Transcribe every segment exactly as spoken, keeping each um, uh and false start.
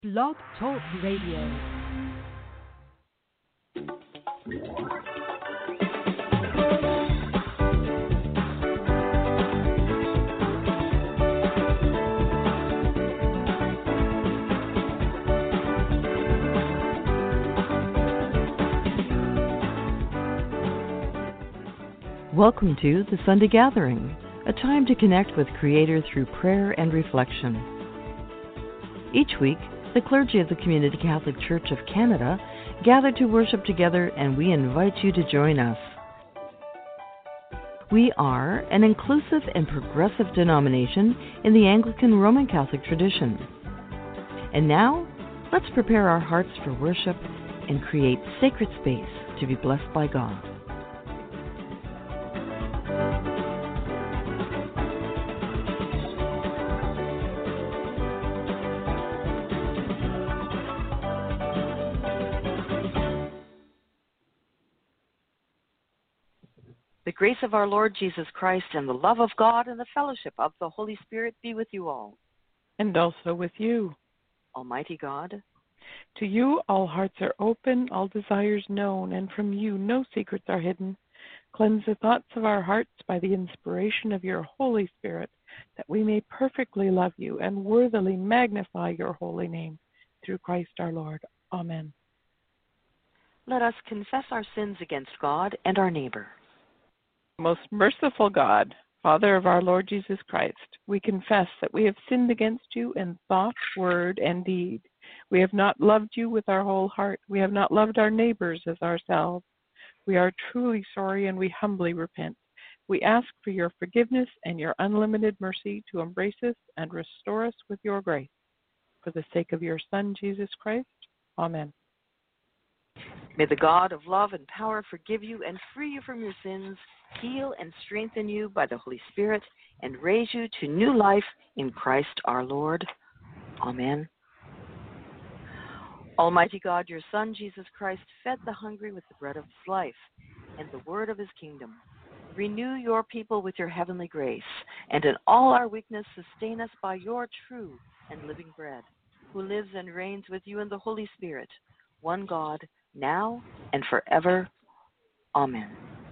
Blog Talk Radio. Welcome to the Sunday Gathering, a time to connect with Creator through prayer and reflection. Each week, the clergy of the Community Catholic Church of Canada gather to worship together, and we invite you to join us. We are an inclusive and progressive denomination in the Anglican Roman Catholic tradition. And now, let's prepare our hearts for worship and create sacred space to be blessed by God. The grace of our Lord Jesus Christ and the love of God and the fellowship of the Holy Spirit be with you all. And also with you. Almighty God, to you all hearts are open, all desires known, and from you no secrets are hidden. Cleanse the thoughts of our hearts by the inspiration of your Holy Spirit, that we may perfectly love you and worthily magnify your holy name. Through Christ our Lord. Amen. Let us confess our sins against God and our neighbor. Most merciful God, Father of our Lord Jesus Christ, we confess that we have sinned against you in thought, word, and deed. We have not loved you with our whole heart. We have not loved our neighbors as ourselves. We are truly sorry and we humbly repent. We ask for your forgiveness and your unlimited mercy to embrace us and restore us with your grace. For the sake of your Son, Jesus Christ. Amen. May the God of love and power forgive you and free you from your sins, heal and strengthen you by the Holy Spirit, and raise you to new life in Christ our Lord. Amen. Almighty God, your Son, Jesus Christ, fed the hungry with the bread of his life and the word of his kingdom. Renew your people with your heavenly grace, and in all our weakness sustain us by your true and living bread, who lives and reigns with you in the Holy Spirit, one God, now and forever. Amen.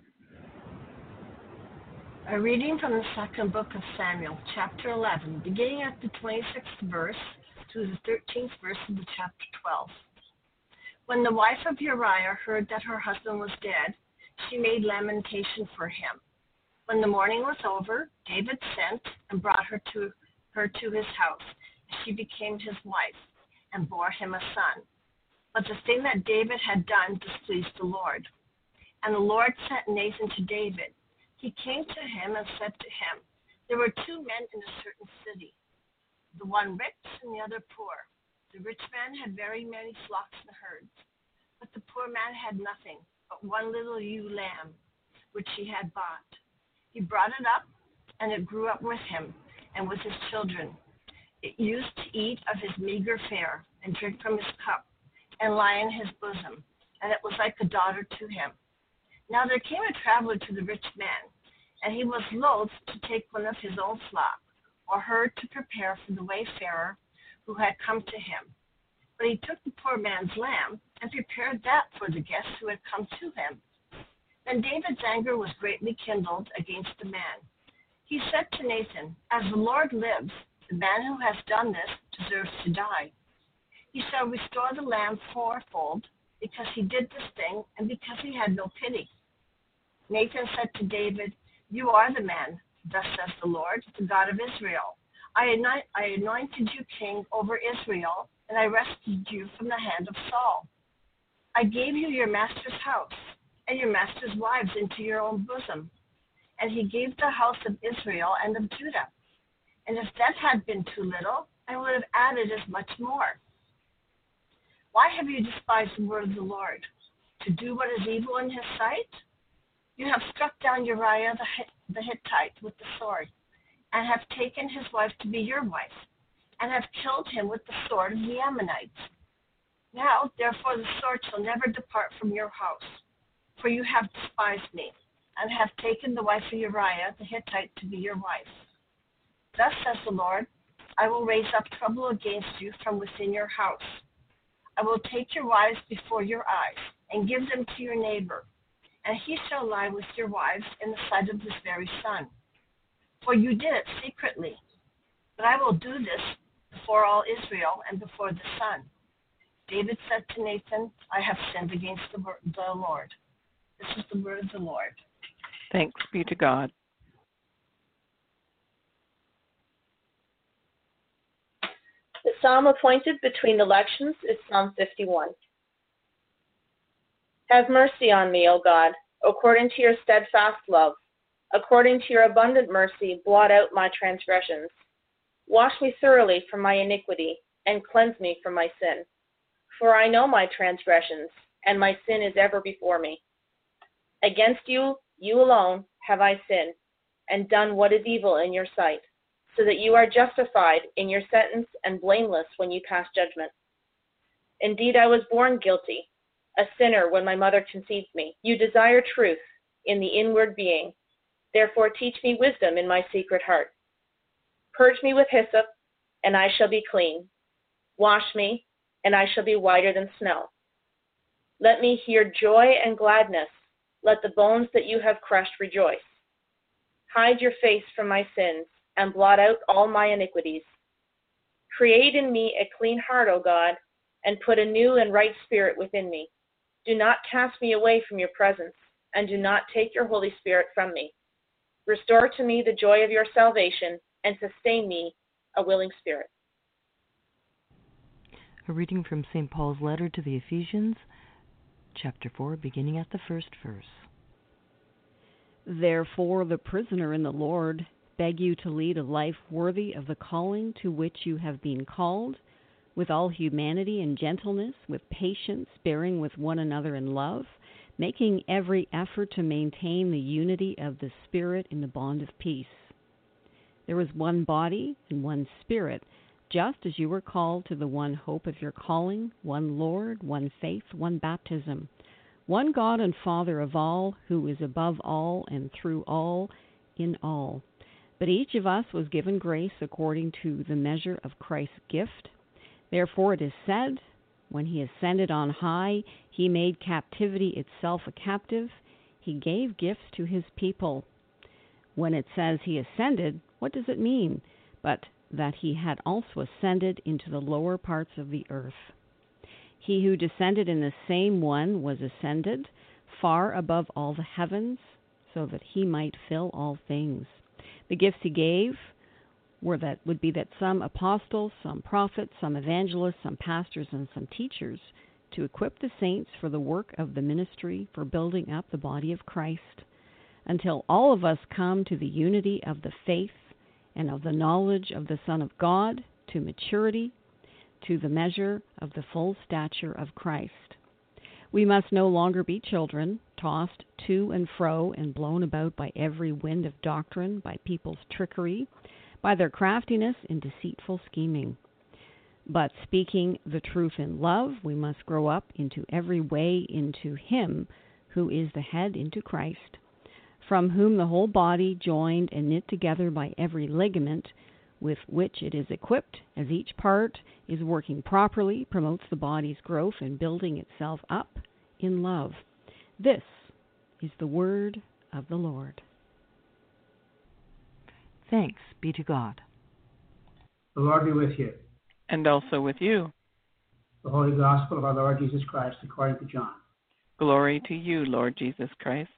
A reading from the second book of Samuel, chapter eleven, beginning at the twenty-sixth verse to the thirteenth verse of the chapter twelve. When the wife of Uriah heard that her husband was dead, she made lamentation for him. When the mourning was over, David sent and brought her to her to his house. She became his wife and bore him a son. But the thing that David had done displeased the Lord. And the Lord sent Nathan to David. He came to him and said to him, there were two men in a certain city, the one rich and the other poor. The rich man had very many flocks and herds, but the poor man had nothing but one little ewe lamb, which he had bought. He brought it up, and it grew up with him and with his children. It used to eat of his meager fare and drink from his cup, and lie in his bosom, and it was like a daughter to him. Now there came a traveler to the rich man, and he was loath to take one of his own flock, or herd to prepare for the wayfarer who had come to him. But he took the poor man's lamb, and prepared that for the guest who had come to him. Then David's anger was greatly kindled against the man. He said to Nathan, as the Lord lives, the man who has done this deserves to die. He shall restore the lamb fourfold, because he did this thing, and because he had no pity. Nathan said to David, you are the man, thus says the Lord, the God of Israel. I, anoint, I anointed you king over Israel, and I rescued you from the hand of Saul. I gave you your master's house, and your master's wives into your own bosom. And he gave the house of Israel and of Judah. And if that had been too little, I would have added as much more. Why have you despised the word of the Lord? To do what is evil in his sight? You have struck down Uriah the Hittite with the sword, and have taken his wife to be your wife, and have killed him with the sword of the Ammonites. Now, therefore, the sword shall never depart from your house, for you have despised me, and have taken the wife of Uriah the Hittite to be your wife. Thus says the Lord, I will raise up trouble against you from within your house. I will take your wives before your eyes, and give them to your neighbor, and he shall lie with your wives in the sight of this very sun. For you did it secretly, but I will do this before all Israel and before the sun. David said to Nathan, I have sinned against the, the Lord. This is the word of the Lord. Thanks be to God. The psalm appointed between elections is Psalm fifty-one. Have mercy on me, O God, according to your steadfast love. According to your abundant mercy, blot out my transgressions. Wash me thoroughly from my iniquity, and cleanse me from my sin. For I know my transgressions, and my sin is ever before me. Against you, you alone, have I sinned, and done what is evil in your sight, so that you are justified in your sentence and blameless when you pass judgment. Indeed, I was born guilty, a sinner when my mother conceived me. You desire truth in the inward being. Therefore teach me wisdom in my secret heart. Purge me with hyssop, and I shall be clean. Wash me, and I shall be whiter than snow. Let me hear joy and gladness. Let the bones that you have crushed rejoice. Hide your face from my sins, and blot out all my iniquities. Create in me a clean heart, O God, and put a new and right spirit within me. Do not cast me away from your presence, and do not take your Holy Spirit from me. Restore to me the joy of your salvation, and sustain me a willing spirit. A reading from Saint Paul's letter to the Ephesians, chapter four, beginning at the first verse. Therefore, the prisoner in the Lord, beg you to lead a life worthy of the calling to which you have been called, with all humanity and gentleness, with patience, bearing with one another in love, making every effort to maintain the unity of the Spirit in the bond of peace. There is one body and one Spirit, just as you were called to the one hope of your calling, one Lord, one faith, one baptism, one God and Father of all, who is above all and through all, in all. But each of us was given grace according to the measure of Christ's gift. Therefore it is said, when he ascended on high, he made captivity itself a captive. He gave gifts to his people. When it says he ascended, what does it mean? But that he had also ascended into the lower parts of the earth. He who descended in the same one was ascended far above all the heavens, so that he might fill all things. The gifts he gave were that would be that some apostles, some prophets, some evangelists, some pastors, and some teachers, to equip the saints for the work of the ministry, for building up the body of Christ, until all of us come to the unity of the faith and of the knowledge of the Son of God, to maturity, to the measure of the full stature of Christ. We must no longer be children, tossed to and fro and blown about by every wind of doctrine, by people's trickery, by their craftiness and deceitful scheming. But speaking the truth in love, we must grow up into every way into Him who is the head, into Christ, from whom the whole body, joined and knit together by every ligament with which it is equipped, as each part is working properly, promotes the body's growth and building itself up in love. This is the word of the Lord. Thanks be to God. The Lord be with you. And also with you. The Holy Gospel of our Lord Jesus Christ according to John. Glory to you, Lord Jesus Christ.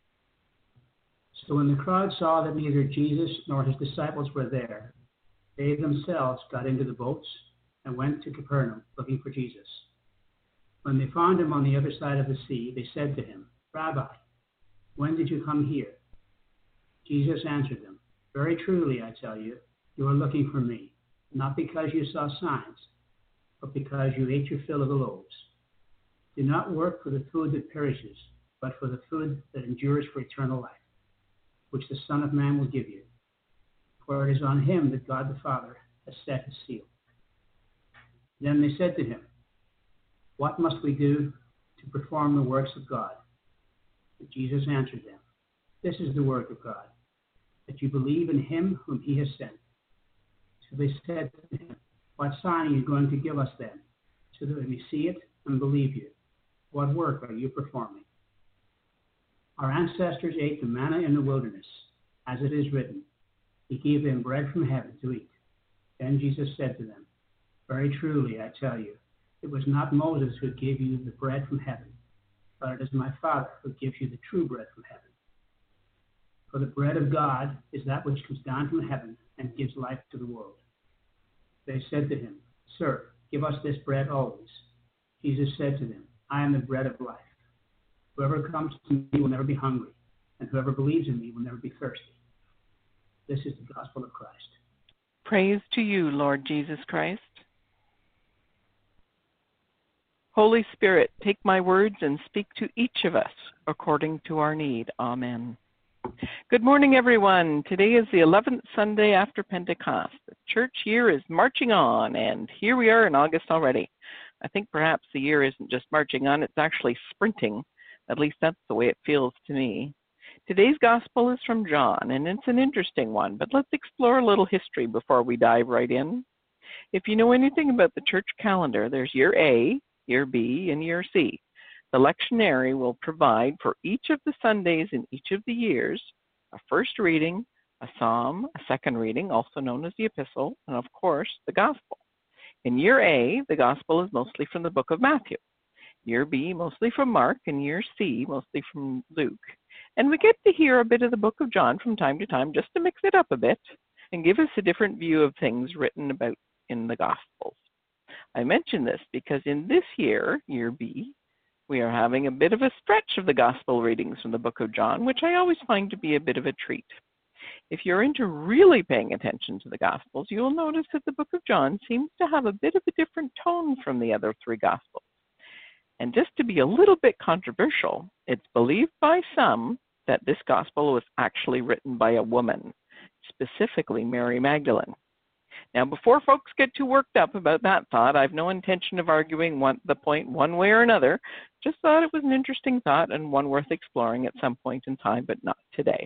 So when the crowd saw that neither Jesus nor his disciples were there, they themselves got into the boats and went to Capernaum looking for Jesus. When they found him on the other side of the sea, they said to him, Rabbi, when did you come here? Jesus answered them, Very truly, I tell you, you are looking for me, not because you saw signs, but because you ate your fill of the loaves. Do not work for the food that perishes, but for the food that endures for eternal life, which the Son of Man will give you. For it is on him that God the Father has set his seal. Then they said to him, What must we do to perform the works of God? And Jesus answered them, This is the work of God, that you believe in him whom he has sent. So they said to him, "What sign are you going to give us then, so that we may see it and believe you? What work are you performing?" "Our ancestors ate the manna in the wilderness, as it is written, 'He gave them bread from heaven to eat.'" Then Jesus said to them, "Very truly, I tell you, it was not Moses who gave you the bread from heaven, but it is my Father who gives you the true bread from heaven. For the bread of God is that which comes down from heaven and gives life to the world." They said to him, "Sir, give us this bread always." Jesus said to them, "I am the bread of life. Whoever comes to me will never be hungry, and whoever believes in me will never be thirsty." This is the gospel of Christ. Praise to you, Lord Jesus Christ. Holy Spirit, take my words and speak to each of us according to our need. Amen. Good morning, everyone. Today is the eleventh Sunday after Pentecost. The church year is marching on, and here we are in August already. I think perhaps the year isn't just marching on, it's actually sprinting. At least that's the way it feels to me. Today's gospel is from John, and it's an interesting one, but let's explore a little history before we dive right in. If you know anything about the church calendar, there's year A, year B, and year C. The lectionary will provide for each of the Sundays in each of the years a first reading, a psalm, a second reading, also known as the epistle, and of course, the gospel. In year A, the gospel is mostly from the book of Matthew. Year B, mostly from Mark, and year C, mostly from Luke. And we get to hear a bit of the book of John from time to time just to mix it up a bit and give us a different view of things written about in the gospels. I mention this because in this year, year B, we are having a bit of a stretch of the gospel readings from the book of John, which I always find to be a bit of a treat. If you're into really paying attention to the gospels, you will notice that the book of John seems to have a bit of a different tone from the other three gospels. And just to be a little bit controversial, it's believed by some that this gospel was actually written by a woman, specifically Mary Magdalene. Now, before folks get too worked up about that thought, I've no intention of arguing one, the point one way or another. Just thought it was an interesting thought and one worth exploring at some point in time, but not today.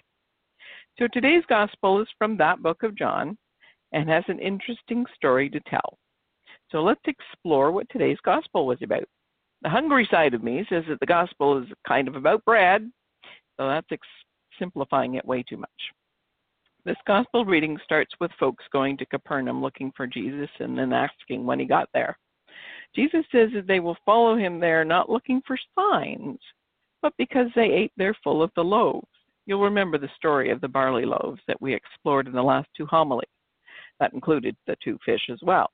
So today's gospel is from that book of John and has an interesting story to tell. So let's explore what today's gospel was about. The hungry side of me says that the gospel is kind of about bread, so that's ex- simplifying it way too much. This gospel reading starts with folks going to Capernaum looking for Jesus and then asking when he got there. Jesus says that they will follow him there not looking for signs, but because they ate their full of the loaves. You'll remember the story of the barley loaves that we explored in the last two homilies. That included the two fish as well.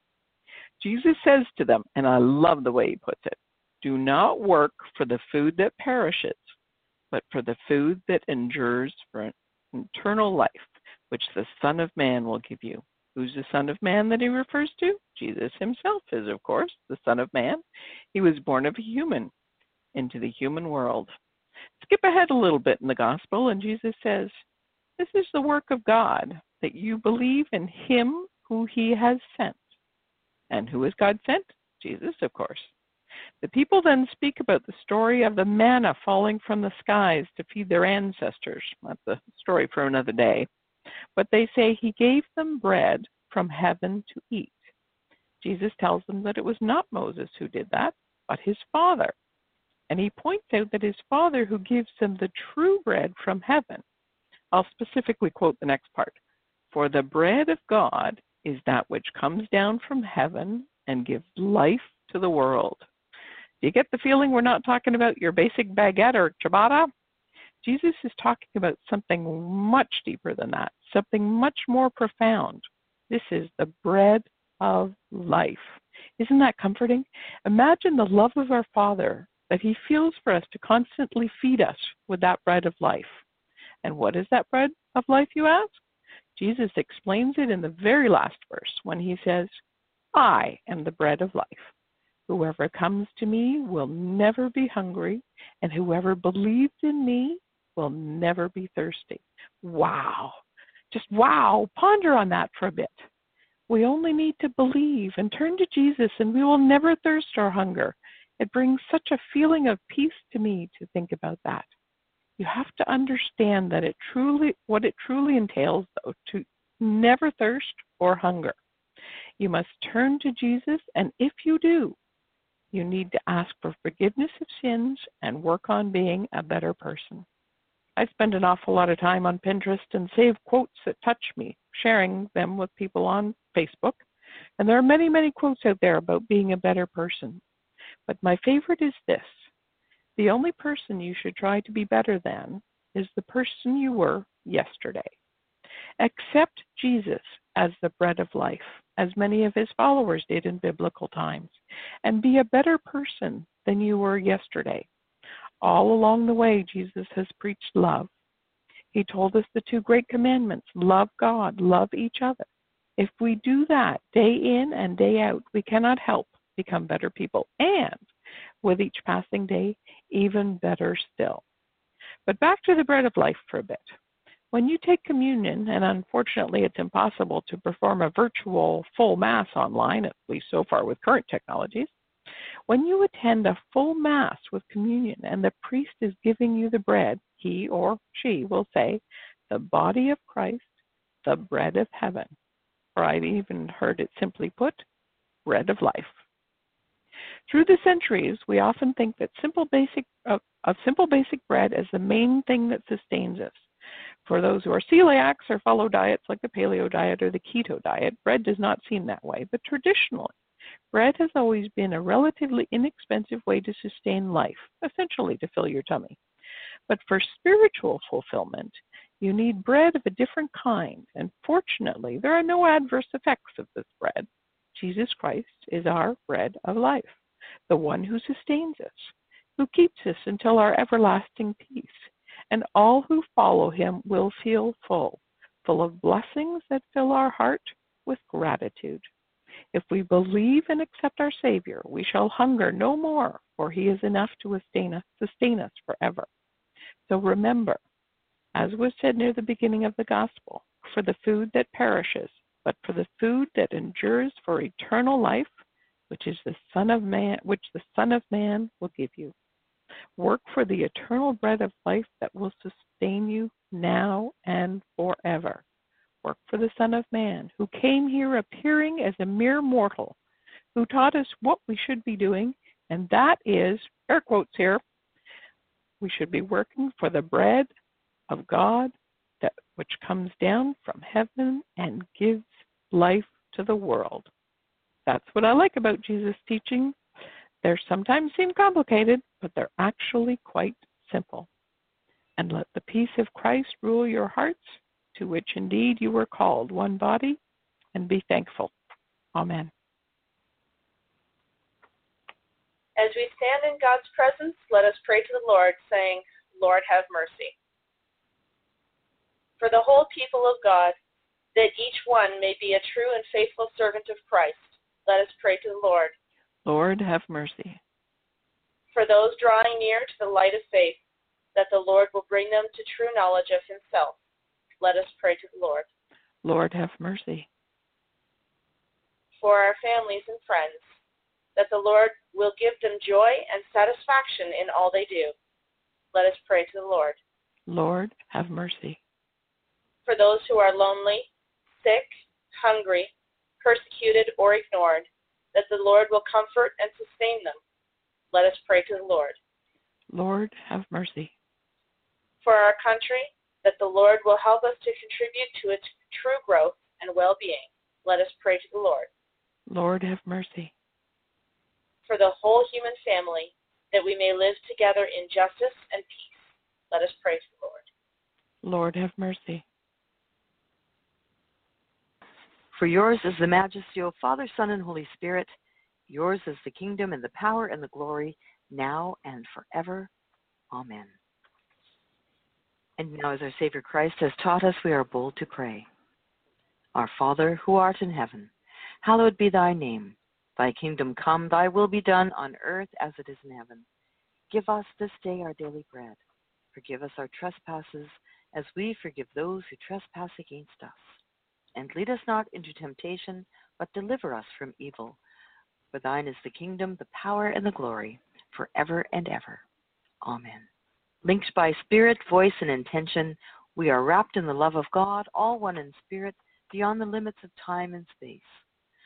Jesus says to them, and I love the way he puts it, "Do not work for the food that perishes, but for the food that endures for eternal life, which the Son of Man will give you." Who's the Son of Man that he refers to? Jesus himself is, of course, the Son of Man. He was born of a human into the human world. Skip ahead a little bit in the gospel, and Jesus says, "This is the work of God, that you believe in him who he has sent." And who has God sent? Jesus, of course. The people then speak about the story of the manna falling from the skies to feed their ancestors. That's a story for another day. But they say he gave them bread from heaven to eat. Jesus tells them that it was not Moses who did that, but his Father. And he points out that his Father who gives them the true bread from heaven. I'll specifically quote the next part. "For the bread of God is that which comes down from heaven and gives life to the world." Do you get the feeling we're not talking about your basic baguette or ciabatta? Jesus is talking about something much deeper than that, something much more profound. This is the bread of life. Isn't that comforting? Imagine the love of our Father that he feels for us to constantly feed us with that bread of life. And what is that bread of life, you ask? Jesus explains it in the very last verse when he says, "I am the bread of life. Whoever comes to me will never be hungry, and whoever believes in me will never be thirsty." Wow. Just wow. Ponder on that for a bit. We only need to believe and turn to Jesus, and we will never thirst or hunger. It brings such a feeling of peace to me to think about that. You have to understand that it truly, what it truly entails, though, to never thirst or hunger. You must turn to Jesus, and if you do, you need to ask for forgiveness of sins and work on being a better person. I spend an awful lot of time on Pinterest and save quotes that touch me, sharing them with people on Facebook. And there are many, many quotes out there about being a better person. But my favorite is this: the only person you should try to be better than is the person you were yesterday. Accept Jesus as the bread of life, as many of his followers did in biblical times, and be a better person than you were yesterday. All along the way, Jesus has preached love. He told us the two great commandments: love God, love each other. If we do that day in and day out, we cannot help become better people, and with each passing day, even better still. But back to the bread of life for a bit. When you take communion, and unfortunately it's impossible to perform a virtual full Mass online, at least so far with current technologies, when you attend a full Mass with communion and the priest is giving you the bread, he or she will say, "The body of Christ, the bread of heaven." Or I've even heard it simply put, bread of life. Through the centuries, we often think that simple basic of, of simple basic bread is the main thing that sustains us. For those who are celiacs or follow diets like the paleo diet or the keto diet, bread does not seem that way. But traditionally, bread has always been a relatively inexpensive way to sustain life, essentially to fill your tummy. But for spiritual fulfillment, you need bread of a different kind, and fortunately, there are no adverse effects of this bread. Jesus Christ is our bread of life, the one who sustains us, who keeps us until our everlasting peace. And all who follow him will feel full, full of blessings that fill our heart with gratitude. If we believe and accept our Savior, we shall hunger no more, for he is enough to sustain us, sustain us forever. So remember, as was said near the beginning of the Gospel, for the food that perishes, but for the food that endures for eternal life, which is the Son of Man, which the Son of Man will give you. Work for the eternal bread of life that will sustain you now and forever. Work for the Son of Man, who came here appearing as a mere mortal, who taught us what we should be doing, and that is, air quotes here, we should be working for the bread of God that which comes down from heaven and gives life to the world. That's what I like about Jesus' teaching. They sometimes seem complicated, but they're actually quite simple. And let the peace of Christ rule your hearts, to which indeed you were called, one body, and be thankful. Amen. As we stand in God's presence, let us pray to the Lord, saying, Lord, have mercy. For the whole people of God, that each one may be a true and faithful servant of Christ, let us pray to the Lord. Lord, have mercy. For those drawing near to the light of faith, that the Lord will bring them to true knowledge of himself, let us pray to the Lord. Lord, have mercy. For our families and friends, that the Lord will give them joy and satisfaction in all they do, let us pray to the Lord. Lord, have mercy. For those who are lonely, sick, hungry, persecuted, or ignored, that the Lord will comfort and sustain them, let us pray to the Lord. Lord, have mercy. For our country, that the Lord will help us to contribute to its true growth and well-being, let us pray to the Lord. Lord, have mercy. For the whole human family, that we may live together in justice and peace, let us pray to the Lord. Lord, have mercy. For yours is the majesty, O Father, Son, and Holy Spirit. Yours is the kingdom and the power and the glory, now and forever. Amen. And now, as our Savior Christ has taught us, we are bold to pray. Our Father, who art in heaven, hallowed be thy name. Thy kingdom come, thy will be done on earth as it is in heaven. Give us this day our daily bread. Forgive us our trespasses, as we forgive those who trespass against us. And lead us not into temptation, but deliver us from evil. For thine is the kingdom, the power, and the glory, forever and ever. Amen. Linked by spirit, voice, and intention, we are wrapped in the love of God, all one in spirit, beyond the limits of time and space.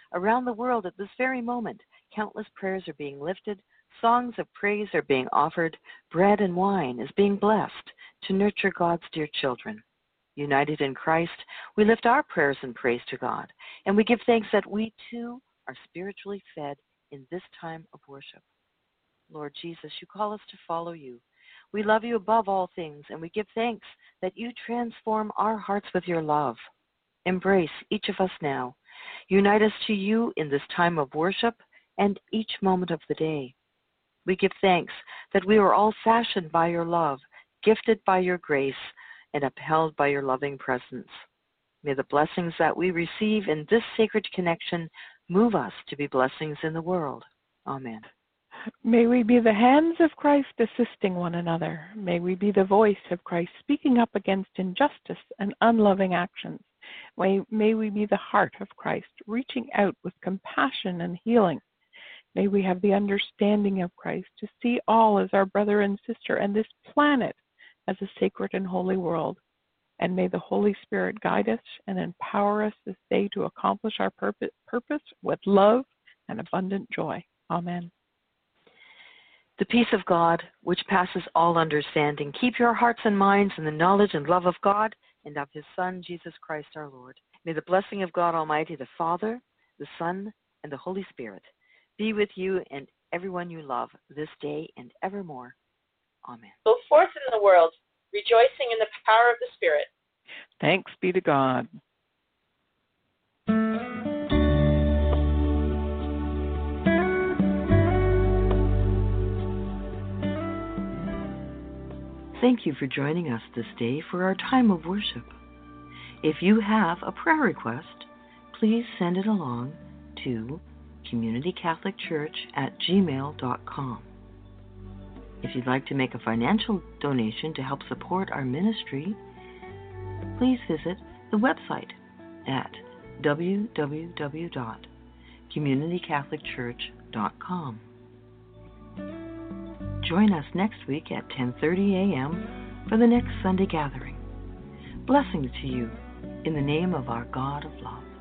Around the world at this very moment, countless prayers are being lifted, songs of praise are being offered, bread and wine is being blessed to nurture God's dear children. United in Christ, we lift our prayers and praise to God, and we give thanks that we too are spiritually fed in this time of worship. Lord Jesus, you call us to follow you. We love you above all things, and we give thanks that you transform our hearts with your love. Embrace each of us now. Unite us to you in this time of worship and each moment of the day. We give thanks that we are all fashioned by your love, gifted by your grace, and upheld by your loving presence. May the blessings that we receive in this sacred connection move us to be blessings in the world. Amen. May we be the hands of Christ assisting one another. May we be the voice of Christ speaking up against injustice and unloving actions. May, may we be the heart of Christ reaching out with compassion and healing. May we have the understanding of Christ to see all as our brother and sister and this planet as a sacred and holy world. And may the Holy Spirit guide us and empower us this day to accomplish our purpose, purpose with love and abundant joy. Amen. The peace of God, which passes all understanding, keep your hearts and minds in the knowledge and love of God and of his Son, Jesus Christ our Lord. May the blessing of God Almighty, the Father, the Son, and the Holy Spirit be with you and everyone you love this day and evermore. Amen. Go forth in the world, rejoicing in the power of the Spirit. Thanks be to God. Thank you for joining us this day for our time of worship. If you have a prayer request, please send it along to community catholic church at gmail dot com. If you'd like to make a financial donation to help support our ministry, please visit the website at w w w dot community catholic church dot com. Join us next week at ten thirty a.m. for the next Sunday gathering. Blessings to you in the name of our God of love.